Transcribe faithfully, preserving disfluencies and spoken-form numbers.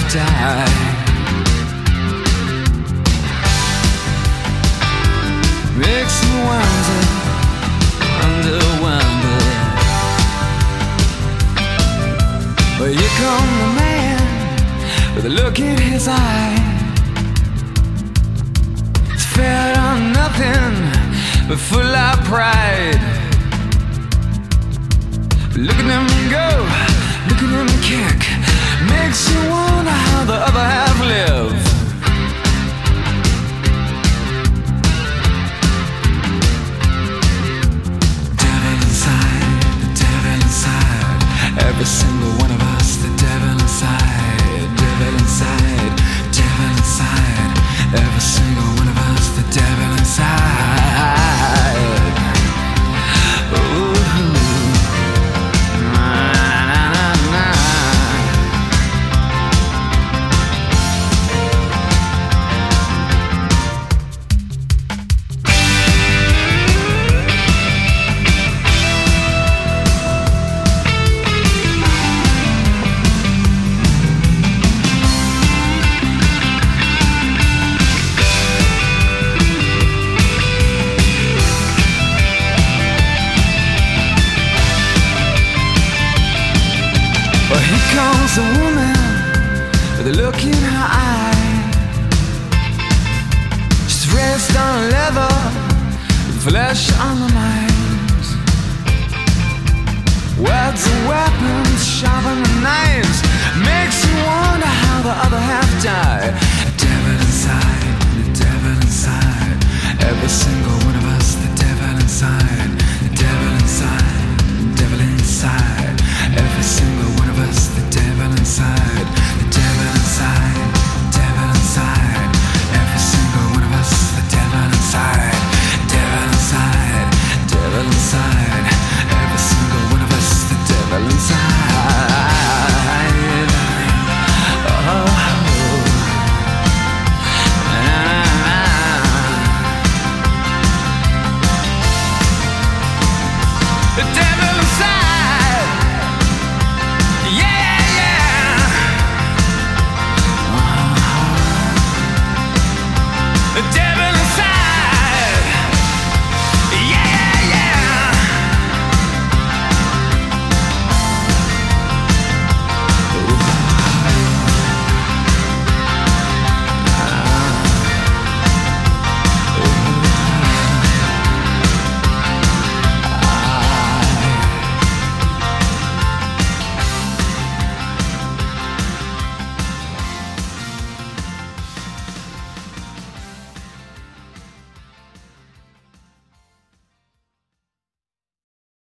die. Makes me wonder, wonder, wonder. Well, here come the man with a look in his eye. He's fed on nothing but full of pride. Look at him go, look at him kick. Makes you wonder how the other half live. Devil inside, the devil inside. Every single one of us, the devil inside. Devil inside, devil inside. Every single one of us, the devil inside. Ooh. Comes a woman with a look in her eye. She's raised on leather, with flesh on her mind. Words are weapons,